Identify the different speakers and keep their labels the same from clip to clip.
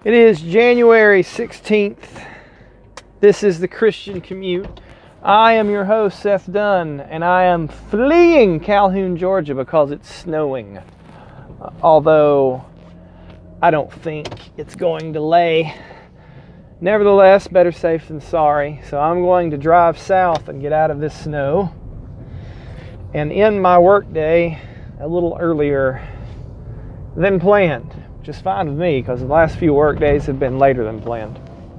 Speaker 1: It is January 16th. This is the Christian Commute. I am your host, Seth Dunn, and I am fleeing Calhoun, Georgia because it's snowing. Although I don't think it's going to lay. Nevertheless, better safe than sorry. So I'm going to drive south and get out of this snow and end my workday a little earlier than planned. Which is fine with me because the last few work days have been later than planned.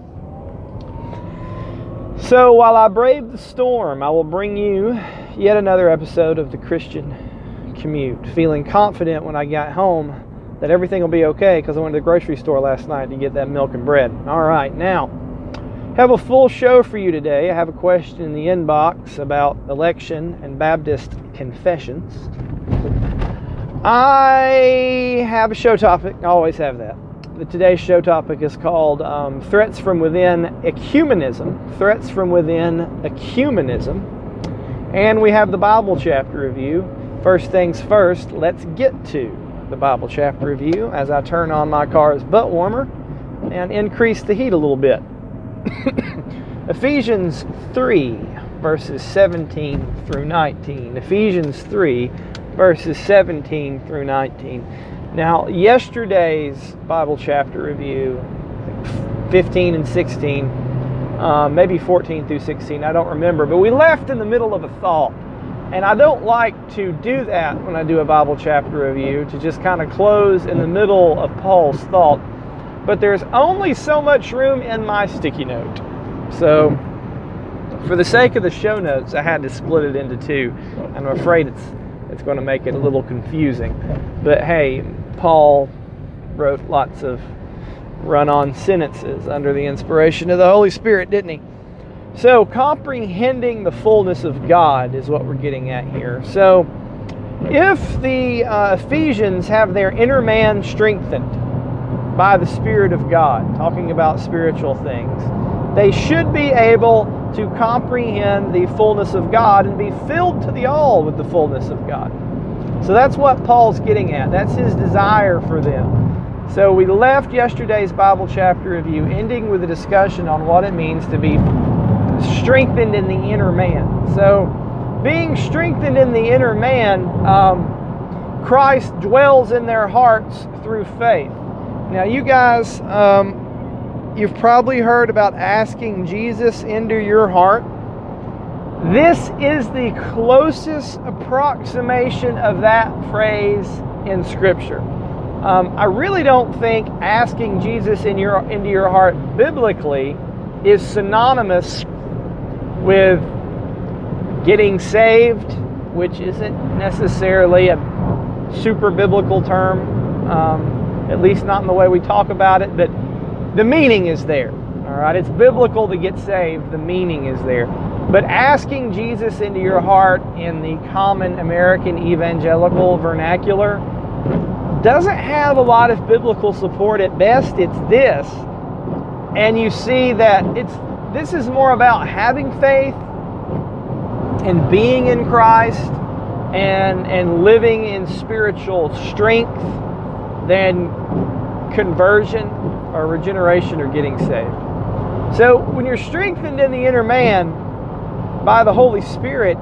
Speaker 1: So while I brave the storm, I will bring you yet another episode of the Christian Commute, feeling confident when I got home that everything will be okay because I went to the grocery store last night to get that milk and bread. All right, now, have a full show for you today. I have a question in the inbox about election and Baptist confessions. I have a show topic. I always have that. Today's show topic is called Threats from Within Ecumenism. Threats from Within Ecumenism. And we have the Bible chapter review. First things first, let's get to the Bible chapter review as I turn on my car's butt warmer and increase the heat a little bit. Ephesians 3, verses 17 through 19. Ephesians 3, verses 17 through 19. Now, yesterday's Bible chapter review, 15 and 16, maybe 14 through 16, I don't remember, but we left in the middle of a thought. And I don't like to do that when I do a Bible chapter review, to just kind of close in the middle of Paul's thought. But there's only so much room in my sticky note. So, for the sake of the show notes, I had to split it into two. I'm afraid it's going to make it a little confusing. But hey, Paul wrote lots of run-on sentences under the inspiration of the Holy Spirit, didn't he? So, comprehending the fullness of God is what we're getting at here. So, if the Ephesians have their inner man strengthened by the Spirit of God, talking about spiritual things, they should be able to comprehend the fullness of God and be filled to the all with the fullness of God. So that's what Paul's getting at. That's his desire for them. So we left yesterday's Bible chapter review ending with a discussion on what it means to be strengthened in the inner man. So being strengthened in the inner man, Christ dwells in their hearts through faith. Now you guys, you've probably heard about asking Jesus into your heart. This is the closest approximation of that phrase in Scripture. I really don't think asking Jesus into your heart biblically is synonymous with getting saved, which isn't necessarily a super biblical term, at least not in the way we talk about it, but the meaning is there. All right, it's biblical to get saved. The meaning is there. But asking Jesus into your heart in the common American evangelical vernacular doesn't have a lot of biblical support. At best, it's this. And you see that this is more about having faith and being in Christ and living in spiritual strength than conversion or regeneration or getting saved. So when you're strengthened in the inner man by the Holy Spirit,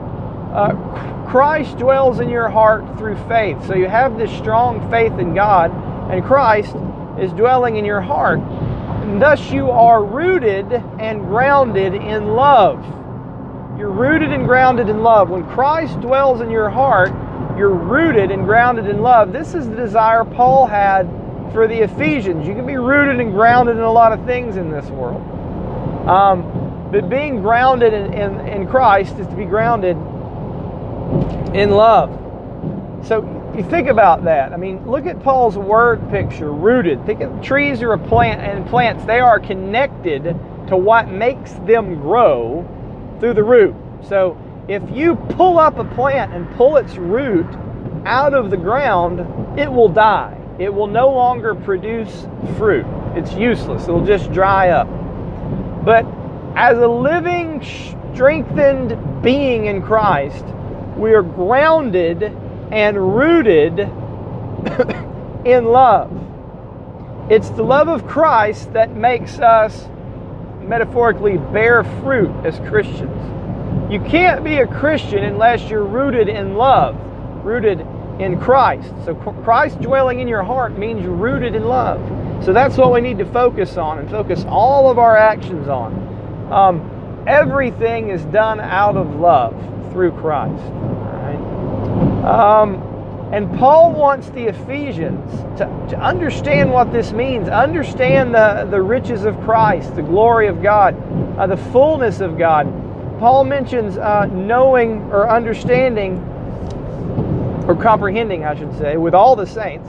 Speaker 1: Christ dwells in your heart through faith. So you have this strong faith in God, and Christ is dwelling in your heart. And thus you are rooted and grounded in love. You're rooted and grounded in love. When Christ dwells in your heart, you're rooted and grounded in love. This is the desire Paul had for the Ephesians. You can be rooted and grounded in a lot of things in this world. But being grounded in Christ is to be grounded in love. So you think about that. I mean, look at Paul's word picture, rooted. Think of trees or a plant, and plants, they are connected to what makes them grow through the root. So if you pull up a plant and pull its root out of the ground, it will die. It will no longer produce fruit. It's useless. It'll just dry up. But as a living, strengthened being in Christ, we are grounded and rooted in love. It's the love of Christ that makes us metaphorically bear fruit as Christians. You can't be a Christian unless you're rooted in love, rooted in Christ. So Christ dwelling in your heart means you're rooted in love. So that's what we need to focus on and focus all of our actions on. Everything is done out of love through Christ. All right? And Paul wants the Ephesians to understand what this means, understand the riches of Christ, the glory of God, the fullness of God. Paul mentions knowing or understanding, or comprehending, I should say, with all the saints.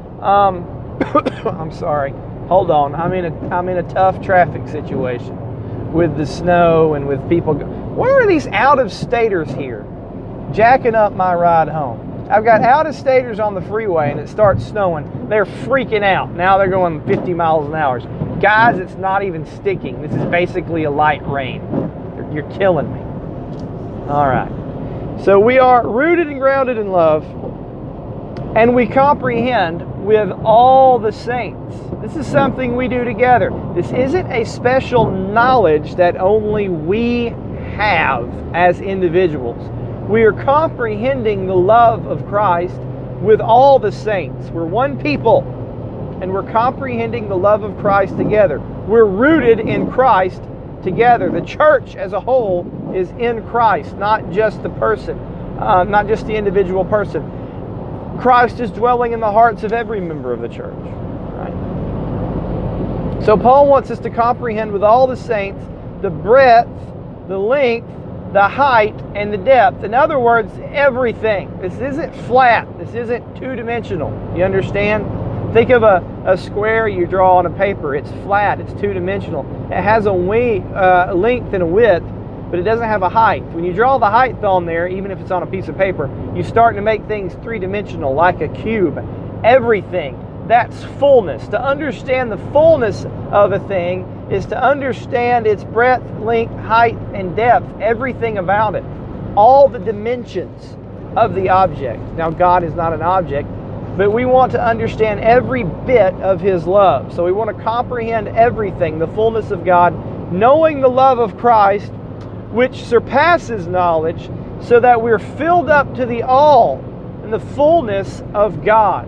Speaker 1: I'm sorry. Hold on. I'm in a tough traffic situation with the snow and with people. Why are these out-of-staters here jacking up my ride home? I've got out-of-staters on the freeway and it starts snowing. They're freaking out. Now they're going 50 miles an hour. Guys, it's not even sticking. This is basically a light rain. You're killing me. All right. So we are rooted and grounded in love, and we comprehend with all the saints. This is something we do together. This isn't a special knowledge that only we have as individuals. We are comprehending the love of Christ with all the saints. We're one people, and we're comprehending the love of Christ together. We're rooted in Christ together. The church as a whole is in Christ, not just the person, not just the individual person. Christ is dwelling in the hearts of every member of the church. Right? So Paul wants us to comprehend with all the saints the breadth, the length, the height, and the depth. In other words, everything. This isn't flat. This isn't two-dimensional. You understand? Think of a square you draw on a paper. It's flat. It's two-dimensional. It has a length and a width, but it doesn't have a height. When you draw the height on there, even if it's on a piece of paper, you start to make things three-dimensional, like a cube. Everything. That's fullness. To understand the fullness of a thing is to understand its breadth, length, height, and depth. Everything about it. All the dimensions of the object. Now, God is not an object, but we want to understand every bit of His love. So we want to comprehend everything, the fullness of God, knowing the love of Christ, which surpasses knowledge, so that we're filled up to the all and the fullness of God.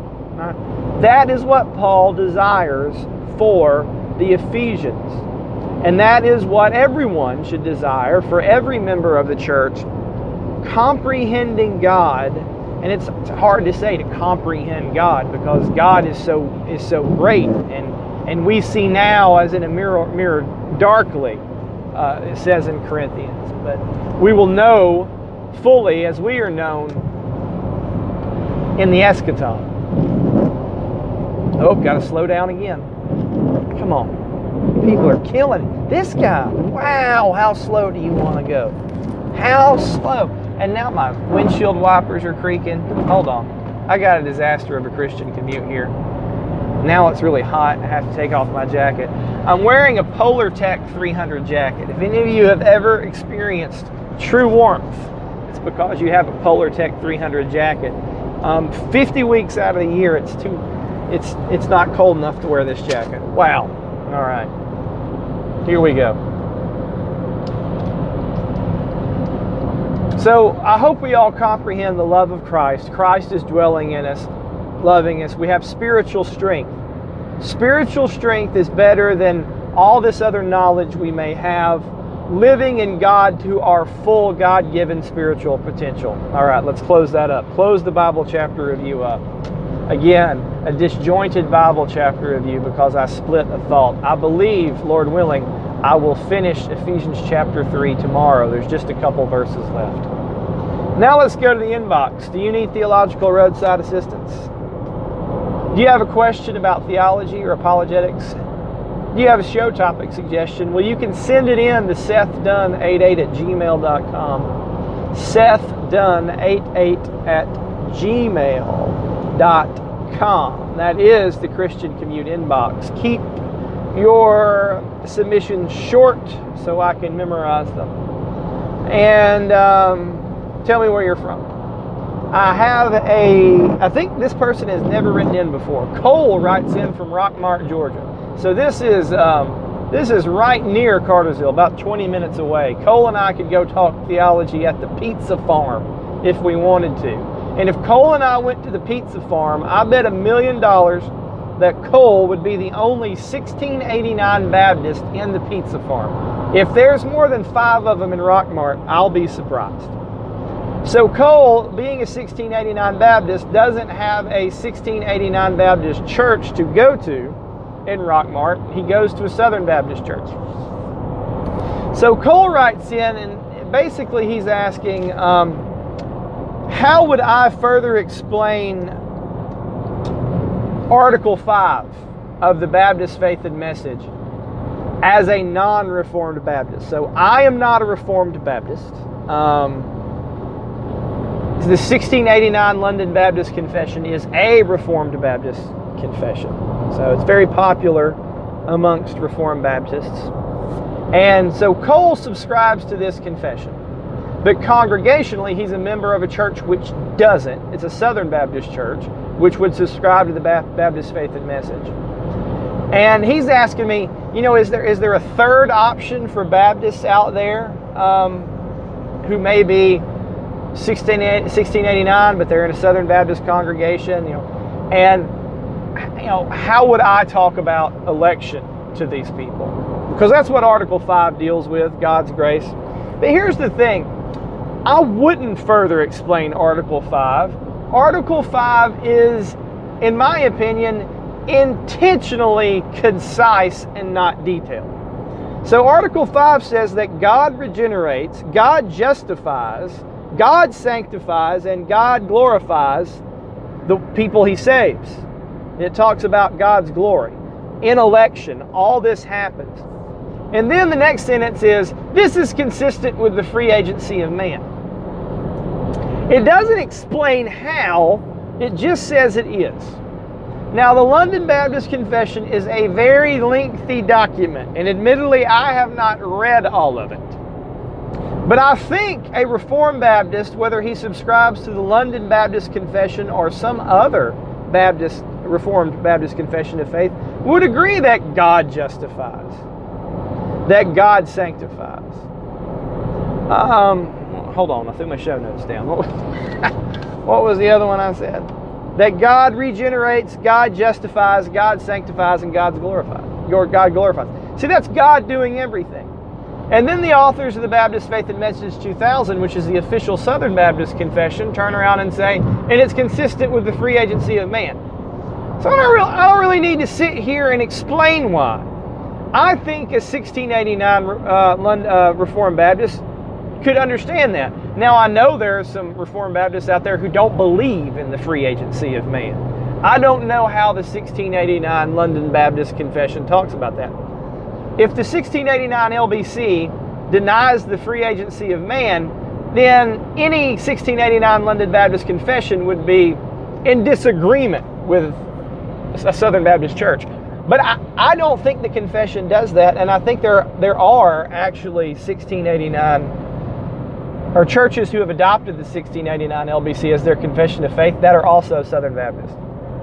Speaker 1: That is what Paul desires for the Ephesians. And that is what everyone should desire for every member of the church, comprehending God. And it's hard to say to comprehend God, because God is so great, and we see now as in a mirror darkly, it says in Corinthians. But we will know fully as we are known in the eschaton. Oh, got to slow down again. Come on. People are killing it. This guy, wow, how slow do you want to go? How slow? And now my windshield wipers are creaking. Hold on. I got a disaster of a Christian commute here. Now it's really hot. I have to take off my jacket. I'm wearing a Polartec 300 jacket. If any of you have ever experienced true warmth, it's because you have a Polartec 300 jacket. 50 weeks out of the year, it's not cold enough to wear this jacket. Wow. All right. Here we go. So I hope we all comprehend the love of Christ. Christ is dwelling in us, loving us. We have spiritual strength. Spiritual strength is better than all this other knowledge we may have, living in God to our full God-given spiritual potential. All right, let's close that up. Close the Bible chapter review up. Again, a disjointed Bible chapter review because I split a thought. I believe, Lord willing, I will finish Ephesians chapter 3 tomorrow. There's just a couple verses left. Now let's go to the inbox. Do you need theological roadside assistance? Do you have a question about theology or apologetics? Do you have a show topic suggestion? Well, you can send it in to sethdunn88@gmail.com. sethdunn88@gmail.com. That is the Christian Commute inbox. Keep your submissions short so I can memorize them. And tell me where you're from. I think this person has never written in before. Cole writes in from Rockmart, Georgia. So this is right near Cartersville, about 20 minutes away. Cole and I could go talk theology at the Pizza Farm if we wanted to. And if Cole and I went to the Pizza Farm, I bet $1 million that Cole would be the only 1689 Baptist in the Pizza Farm. If there's more than 5 of them in Rockmart, I'll be surprised. So Cole, being a 1689 Baptist, doesn't have a 1689 Baptist church to go to in Rockmart. He goes to a Southern Baptist church. So Cole writes in, and basically he's asking, how would I further explain Article 5 of the Baptist Faith and Message as a non-Reformed Baptist? So I am not a Reformed Baptist. The 1689 London Baptist Confession is a Reformed Baptist confession. So it's very popular amongst Reformed Baptists. And so Cole subscribes to this confession. But congregationally, he's a member of a church which doesn't. It's a Southern Baptist church, which would subscribe to the Baptist Faith and Message. And he's asking me, is there a third option for Baptists out there who may be 1689, but they're in a Southern Baptist congregation, and how would I talk about election to these people? Because that's what Article 5 deals with, God's grace. But here's the thing, I wouldn't further explain Article 5. Article 5 is, in my opinion, intentionally concise and not detailed. So Article 5 says that God regenerates, God justifies, God sanctifies, and God glorifies the people He saves. It talks about God's glory. In election, all this happens. And then the next sentence is, this is consistent with the free agency of man. It doesn't explain how, it just says it is. Now, the London Baptist Confession is a very lengthy document, and admittedly, I have not read all of it. But I think a Reformed Baptist, whether he subscribes to the London Baptist Confession or some other Reformed Baptist Confession of Faith, would agree that God justifies, that God sanctifies. Hold on, I threw my show notes down. What was the other one I said? That God regenerates, God justifies, God sanctifies, and God glorifies. See, that's God doing everything. And then the authors of the Baptist Faith and Message 2000, which is the official Southern Baptist Confession, turn around and say, and it's consistent with the free agency of man. So I don't really need to sit here and explain why. I think a 1689 Reformed Baptist could understand that. Now, I know there are some Reformed Baptists out there who don't believe in the free agency of man. I don't know how the 1689 London Baptist Confession talks about that. If the 1689 LBC denies the free agency of man, then any 1689 London Baptist Confession would be in disagreement with a Southern Baptist church. But I don't think the confession does that, and I think there are actually 1689 or churches who have adopted the 1689 LBC as their confession of faith that are also Southern Baptist.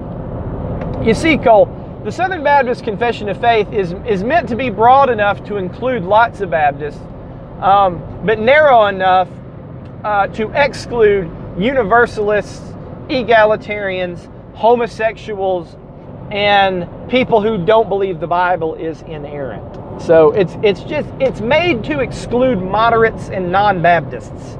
Speaker 1: You see, Cole, the Southern Baptist Confession of Faith is meant to be broad enough to include lots of Baptists, but narrow enough to exclude universalists, egalitarians, homosexuals, and people who don't believe the Bible is inerrant. So it's made to exclude moderates and non-Baptists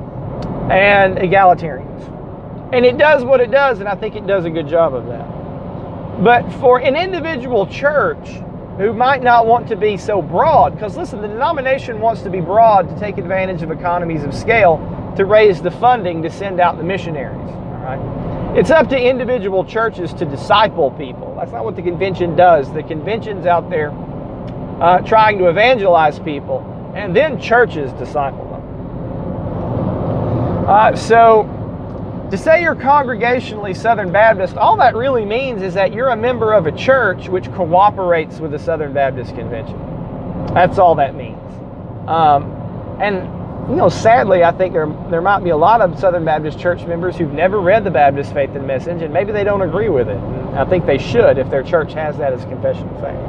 Speaker 1: and egalitarians. And it does what it does, and I think it does a good job of that. But for an individual church who might not want to be so broad, because listen, the denomination wants to be broad to take advantage of economies of scale to raise the funding to send out the missionaries. All right? It's up to individual churches to disciple people. That's not what the convention does. The convention's out there trying to evangelize people, and then churches disciple them. So to say you're congregationally Southern Baptist, all that really means is that you're a member of a church which cooperates with the Southern Baptist Convention. That's all that means. And sadly, I think there might be a lot of Southern Baptist church members who've never read the Baptist Faith and Message, and maybe they don't agree with it. And I think they should if their church has that as a confession of faith.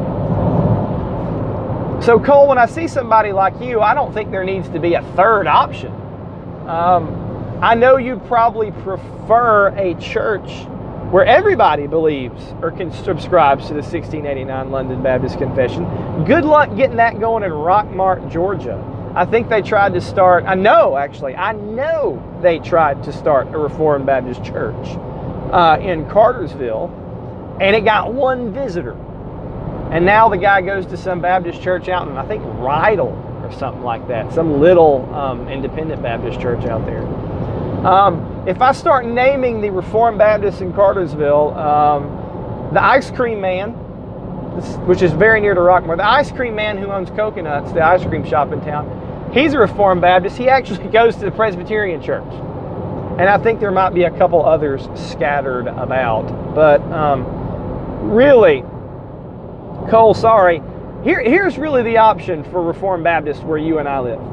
Speaker 1: So, Cole, when I see somebody like you, I don't think there needs to be a third option. I know you'd probably prefer a church where everybody believes or subscribes to the 1689 London Baptist Confession. Good luck getting that going in Rockmart, Georgia. I think they tried to start, I know they tried to start a Reformed Baptist church in Cartersville, and it got one visitor. And now the guy goes to some Baptist church out in, I think, Rydell or something like that, some little independent Baptist church out there. If I start naming the Reformed Baptists in Cartersville, the Ice Cream Man, which is very near to Rockmore, the Ice Cream Man who owns Coconuts, the ice cream shop in town, he's a Reformed Baptist. He actually goes to the Presbyterian church. And I think there might be a couple others scattered about. But really, Cole, sorry. Here's really the option for Reformed Baptists where you and I live.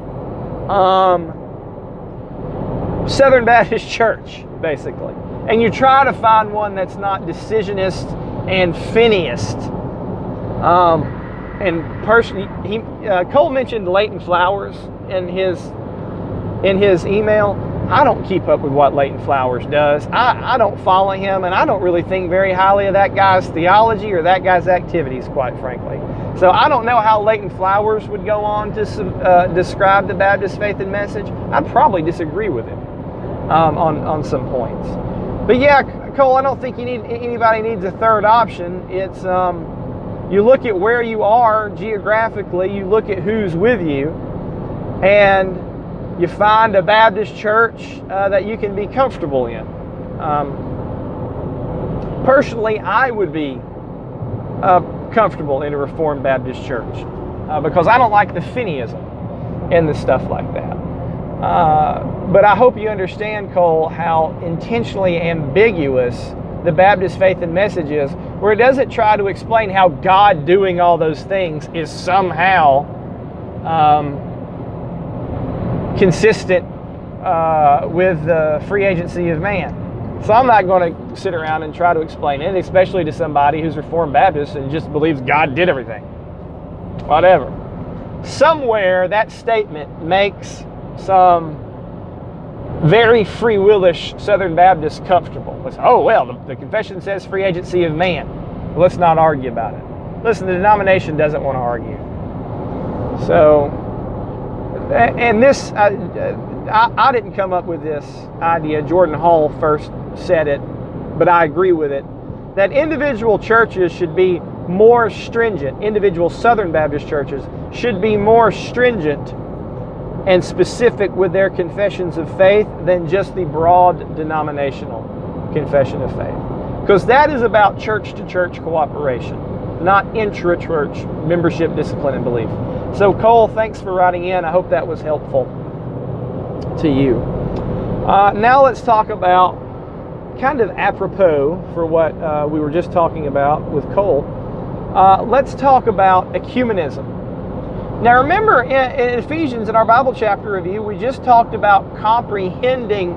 Speaker 1: Southern Baptist Church, basically. And you try to find one that's not decisionist and Finneyist. And personally, Cole mentioned Leighton Flowers in his email. I don't keep up with what Leighton Flowers does. I don't follow him, and I don't really think very highly of that guy's theology or that guy's activities, quite frankly. So I don't know how Leighton Flowers would go on to describe the Baptist Faith and Message. I'd probably disagree with him on some points. But yeah, Cole, I don't think anybody needs a third option. It's you look at where you are geographically, you look at who's with you, and you find a Baptist church that you can be comfortable in. Personally, I would be comfortable in a Reformed Baptist church because I don't like the Finneyism and the stuff like that. But I hope you understand, Cole, how intentionally ambiguous the Baptist Faith and Message is, where it doesn't try to explain how God doing all those things is somehow consistent with the free agency of man. So I'm not going to sit around and try to explain it, especially to somebody who's Reformed Baptist and just believes God did everything. Whatever. Somewhere that statement makes some very free willish Southern Baptists comfortable. It's, oh, well, the confession says free agency of man. Let's not argue about it. Listen, the denomination doesn't want to argue. So, and this, I didn't come up with this idea. Jordan Hall first said it, but I agree with it, that individual churches should be more stringent. Individual Southern Baptist churches should be more stringent and specific with their confessions of faith than just the broad denominational confession of faith. Because that is about church-to-church cooperation, not intra-church membership, discipline, and belief. So, Cole, thanks for writing in. I hope that was helpful to you. Now let's talk about, kind of apropos for what we were just talking about with Cole, let's talk about ecumenism. Now remember, in Ephesians, in our Bible chapter review, we just talked about comprehending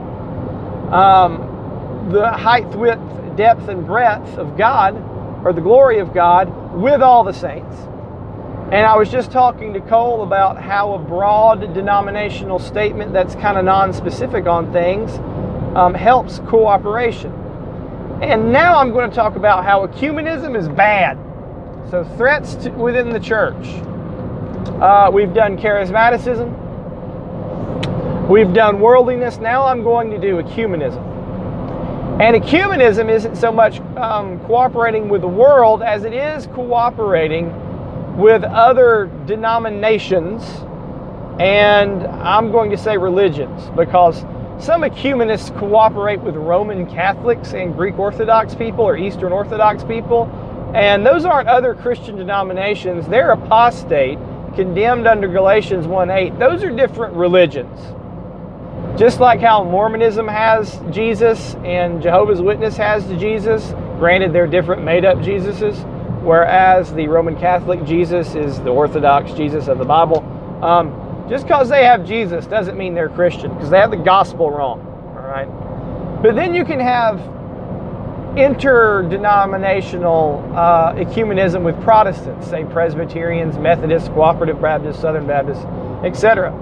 Speaker 1: the height, width, depth, and breadth of God, or the glory of God, with all the saints. And I was just talking to Cole about how a broad denominational statement that's kind of non-specific on things helps cooperation. And now I'm going to talk about how ecumenism is bad. So threats within the church. We've done charismaticism. We've done worldliness. Now I'm going to do ecumenism. And ecumenism isn't so much cooperating with the world as it is cooperating with other denominations, and I'm going to say religions, because some ecumenists cooperate with Roman Catholics and Greek Orthodox people or Eastern Orthodox people, and those aren't other Christian denominations. They're apostate, condemned under Galatians 1:8. Those are different religions. Just like how Mormonism has Jesus and Jehovah's Witness has Jesus, granted they're different made-up Jesuses, whereas the Roman Catholic Jesus is the Orthodox Jesus of the Bible. Just because they have Jesus doesn't mean they're Christian, because they have the gospel wrong. All right. But then you can have interdenominational ecumenism with Protestants, say Presbyterians, Methodists, Cooperative Baptists, Southern Baptists, etc.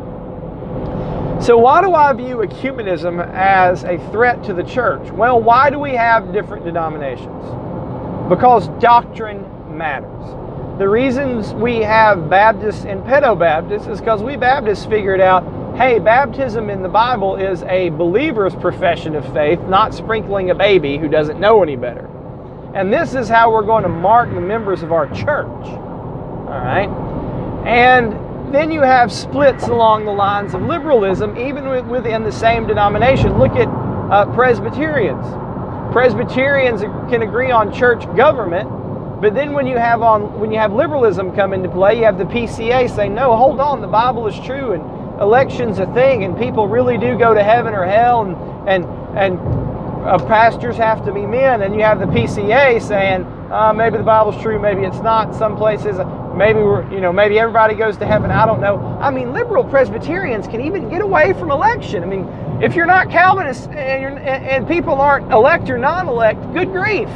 Speaker 1: So why do I view ecumenism as a threat to the church? Well, why do we have different denominations? Because doctrine matters. The reasons we have Baptists and pedo-Baptists is because we Baptists figured out, hey, baptism in the Bible is a believer's profession of faith, not sprinkling a baby who doesn't know any better. And this is how we're going to mark the members of our church. All right? And then you have splits along the lines of liberalism, even within the same denomination. Look at Presbyterians. Presbyterians can agree on church government, but then when you have liberalism come into play, you have the PCA saying, no, hold on, the Bible is true, and election's a thing, and people really do go to heaven or hell, and pastors have to be men. And you have the PCA saying, maybe the Bible's true, maybe it's not. Some places, maybe maybe everybody goes to heaven. I don't know. I mean, liberal Presbyterians can even get away from election. I mean, if you're not Calvinist and people aren't elect or non-elect, good grief.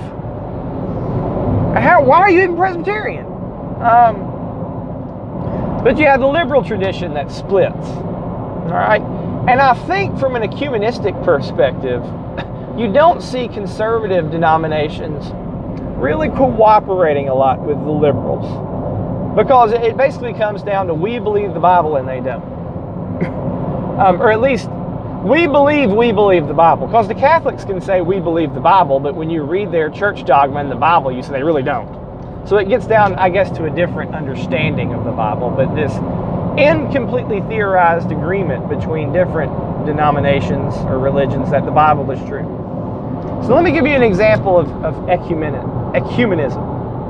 Speaker 1: Why are you even Presbyterian? But you have the liberal tradition that splits. All right? And I think from an ecumenistic perspective, you don't see conservative denominations really cooperating a lot with the liberals. Because it basically comes down to we believe the Bible and they don't. Or at least we believe the Bible. Because the Catholics can say we believe the Bible, but when you read their church dogma in the Bible, you say they really don't. So it gets down, I guess, to a different understanding of the Bible, but this incompletely theorized agreement between different denominations or religions that the Bible is true. So let me give you an example of ecumenism.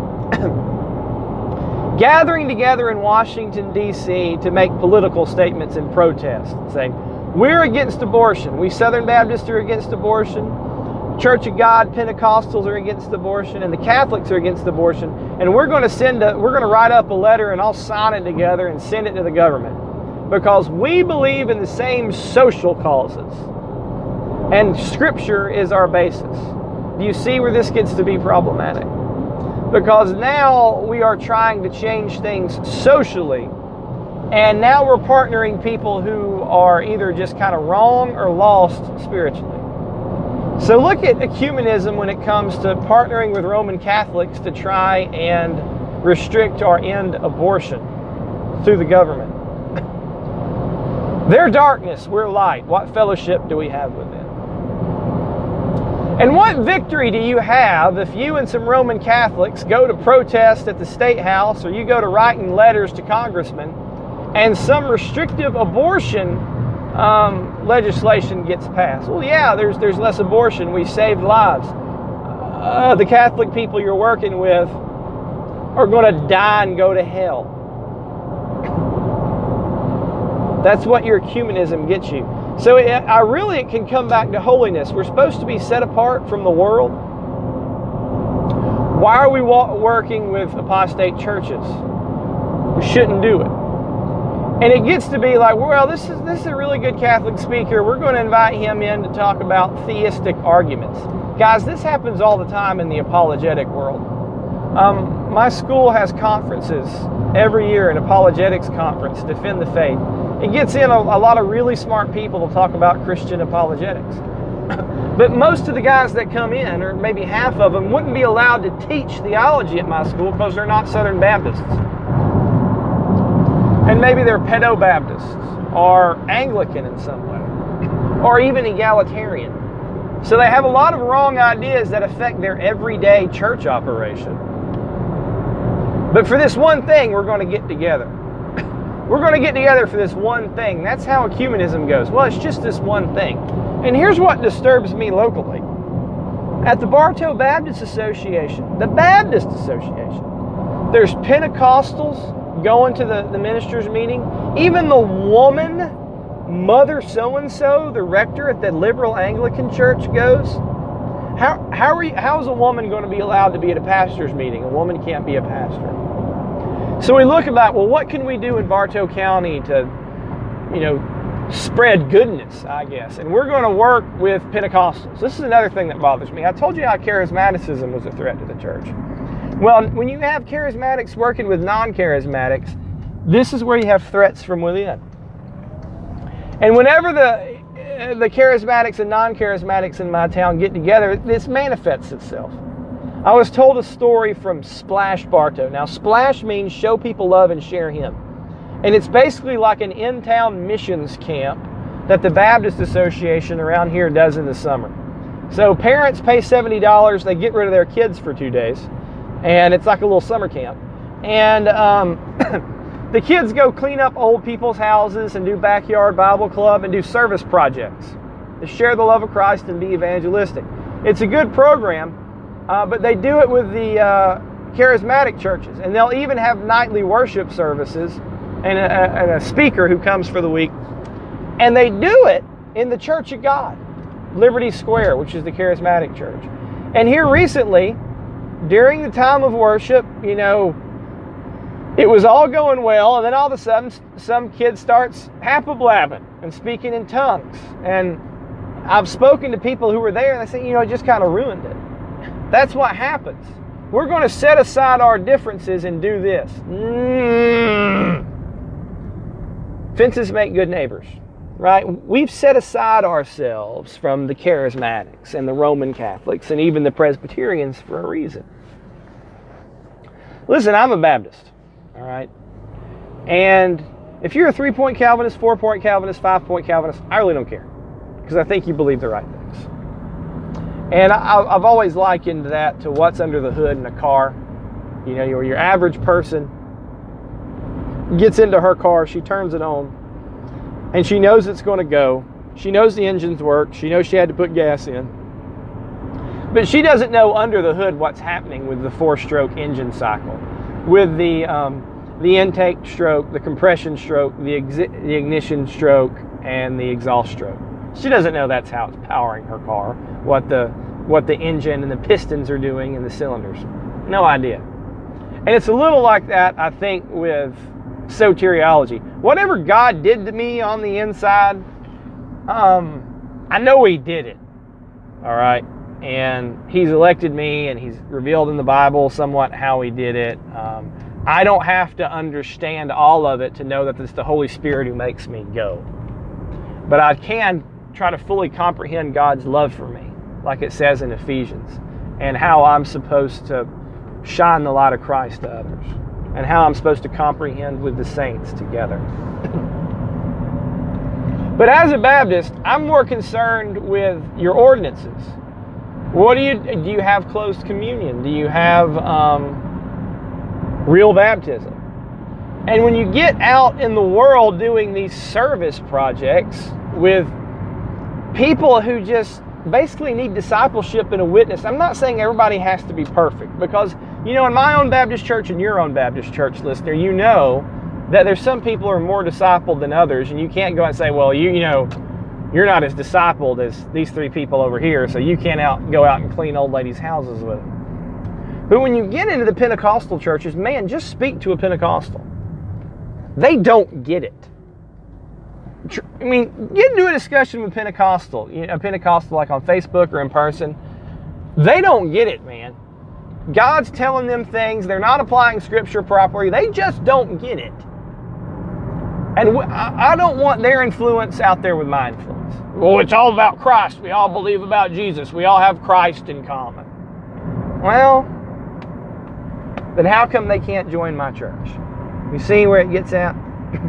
Speaker 1: Gathering together in Washington, D.C. to make political statements in protest, saying, we're against abortion. We Southern Baptists are against abortion. Church of God Pentecostals are against abortion, and the Catholics are against abortion. And we're going to write up a letter, and I'll sign it together and send it to the government, because we believe in the same social causes, and Scripture is our basis. Do you see where this gets to be problematic? Because now we are trying to change things socially, and now we're partnering people who are either just kind of wrong or lost spiritually. So look at ecumenism when it comes to partnering with Roman Catholics to try and restrict or end abortion through the government. They're darkness, we're light. What fellowship do we have with them? And what victory do you have if you and some Roman Catholics go to protest at the State House, or you go to writing letters to congressmen, and some restrictive abortion legislation gets passed? Well, yeah, there's less abortion. We saved lives. The Catholic people you're working with are going to die and go to hell. That's what your ecumenism gets you. So it can come back to holiness. We're supposed to be set apart from the world. Why are we working with apostate churches? We shouldn't do it. And it gets to be like, well, this is a really good Catholic speaker. We're going to invite him in to talk about theistic arguments. Guys, this happens all the time in the apologetic world. My school has conferences every year, an apologetics conference, Defend the Faith. It gets in a lot of really smart people to talk about Christian apologetics. But most of the guys that come in, or maybe half of them, wouldn't be allowed to teach theology at my school because they're not Southern Baptists. And maybe they're pedo-Baptists or Anglican in some way, or even egalitarian. So they have a lot of wrong ideas that affect their everyday church operation. But for this one thing, we're going to get together. We're going to get together for this one thing. That's how ecumenism goes. Well, it's just this one thing. And here's what disturbs me locally. At the Bartow Baptist Association, the Baptist Association, there's Pentecostals going to the ministers' meeting. Even the woman, Mother so-and-so, the rector at the liberal Anglican church, goes. How is a woman going to be allowed to be at a pastor's meeting? A woman can't be a pastor. So we look about, well, what can we do in Bartow County to spread goodness, I guess. And we're going to work with Pentecostals. This is another thing that bothers me. I told you how charismaticism was a threat to the church. Well, when you have charismatics working with non-charismatics, this is where you have threats from within. And whenever the charismatics and non-charismatics in my town get together, this manifests itself. I was told a story from Splash Bartow. Now, Splash means show people love and share Him. And it's basically like an in-town missions camp that the Baptist Association around here does in the summer. So parents pay $70, they get rid of their kids for 2 days, and it's like a little summer camp. And the kids go clean up old people's houses and do backyard Bible club and do service projects to share the love of Christ and be evangelistic. It's a good program, but they do it with the charismatic churches. And they'll even have nightly worship services and a speaker who comes for the week. And they do it in the Church of God, Liberty Square, which is the charismatic church. And here recently, during the time of worship, it was all going well, and then all of a sudden, some kid starts happa-blabbing and speaking in tongues. And I've spoken to people who were there, and they say, it just kind of ruined it. That's what happens. We're going to set aside our differences and do this. Fences make good neighbors, right? We've set aside ourselves from the charismatics and the Roman Catholics and even the Presbyterians for a reason. Listen, I'm a Baptist, all right? And if you're a 3-point Calvinist, 4-point Calvinist, 5-point Calvinist, I really don't care, because I think you believe the right things. And I've always likened that to what's under the hood in a car. Your average person gets into her car, she turns it on, and she knows it's going to go. She knows the engines work. She knows she had to put gas in. But she doesn't know under the hood what's happening with the 4-stroke engine cycle, with the intake stroke, the compression stroke, the ignition stroke, and the exhaust stroke. She doesn't know that's how it's powering her car, what the engine and the pistons are doing and the cylinders. No idea. And it's a little like that, I think, with soteriology. Whatever God did to me on the inside, I know He did it. All right? And He's elected me, and He's revealed in the Bible somewhat how He did it. I don't have to understand all of it to know that it's the Holy Spirit who makes me go. But I can try to fully comprehend God's love for me, like it says in Ephesians, and how I'm supposed to shine the light of Christ to others, and how I'm supposed to comprehend with the saints together. But as a Baptist, I'm more concerned with your ordinances. Do you have closed communion? Do you have real baptism? And when you get out in the world doing these service projects with people who just basically need discipleship and a witness, I'm not saying everybody has to be perfect, because, in my own Baptist church and your own Baptist church, listener, that there's some people who are more discipled than others, and you can't go and say, well, you're not as discipled as these 3 people over here, so you can't go out and clean old ladies' houses with them. But when you get into the Pentecostal churches, man, just speak to a Pentecostal. They don't get it. I mean, get into a discussion with a Pentecostal like on Facebook or in person. They don't get it, man. God's telling them things. They're not applying Scripture properly. They just don't get it. And I don't want their influence out there with my influence. Well, it's all about Christ. We all believe about Jesus. We all have Christ in common. Well, then how come they can't join my church? You see where it gets at?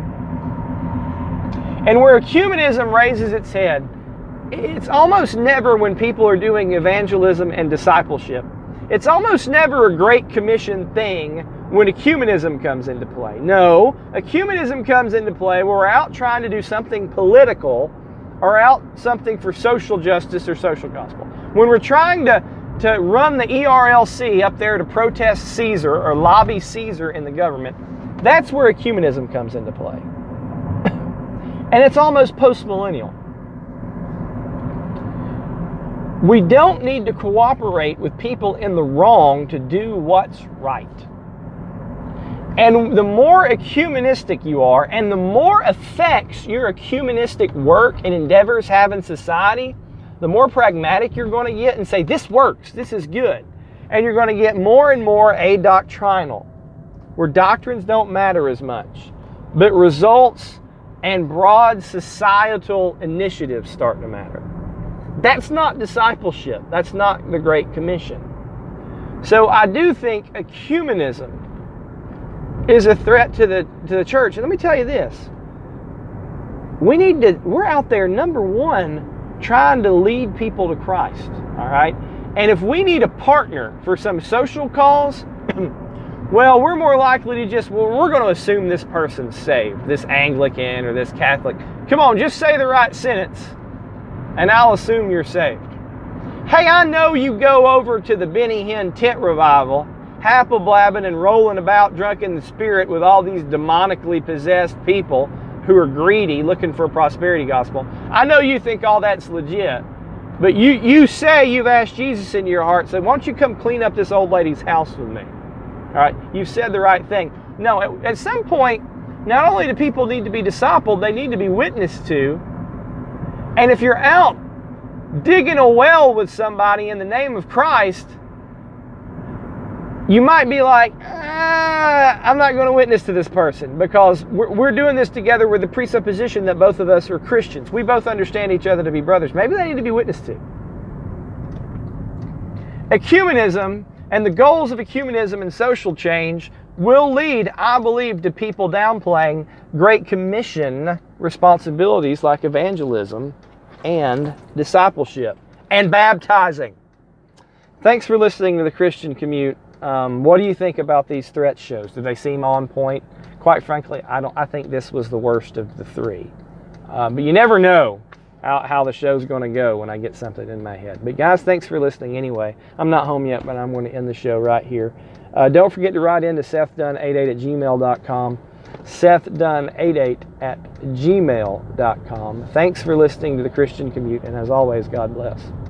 Speaker 1: And where ecumenism raises its head, it's almost never when people are doing evangelism and discipleship. It's almost never a Great Commission thing when ecumenism comes into play. No, ecumenism comes into play where we're out trying to do something political or out something for social justice or social gospel. When we're trying to run the ERLC up there to protest Caesar or lobby Caesar in the government, that's where ecumenism comes into play. And it's almost post-millennial. We don't need to cooperate with people in the wrong to do what's right. And the more ecumenistic you are, and the more effects your ecumenistic work and endeavors have in society, the more pragmatic you're going to get and say, this works, this is good. And you're going to get more and more adoctrinal, where doctrines don't matter as much, but results and broad societal initiatives start to matter. That's not discipleship. That's not the Great Commission. So I do think ecumenism is a threat to the church. And let me tell you this. We're out there, number one, trying to lead people to Christ. All right? And if we need a partner for some social cause, well, we're more likely to we're going to assume this person's saved, this Anglican or this Catholic. Come on, just say the right sentence, and I'll assume you're saved. Hey, I know you go over to the Benny Hinn tent revival, happle-blabbing and rolling about drunk in the spirit with all these demonically possessed people who are greedy, looking for a prosperity gospel. I know you think all that's legit, but you say you've asked Jesus into your heart, so why don't you come clean up this old lady's house with me? All right, you've said the right thing. No, at some point, not only do people need to be discipled, they need to be witnessed to. And if you're out digging a well with somebody in the name of Christ, you might be like, I'm not going to witness to this person because we're doing this together with the presupposition that both of us are Christians. We both understand each other to be brothers. Maybe they need to be witnessed to. Ecumenism and the goals of ecumenism and social change will lead, I believe, to people downplaying Great Commission responsibilities like evangelism and discipleship and baptizing. Thanks for listening to the Christian Commute. What do you think about these threat shows? Do they seem on point? Quite frankly, I think this was the worst of the three. But you never know how the show's going to go when I get something in my head. But guys, thanks for listening anyway. I'm not home yet, but I'm going to end the show right here. Don't forget to write into SethDunn88@gmail.com. SethDunn88@gmail.com. Thanks for listening to the Christian Commute, and as always, God bless.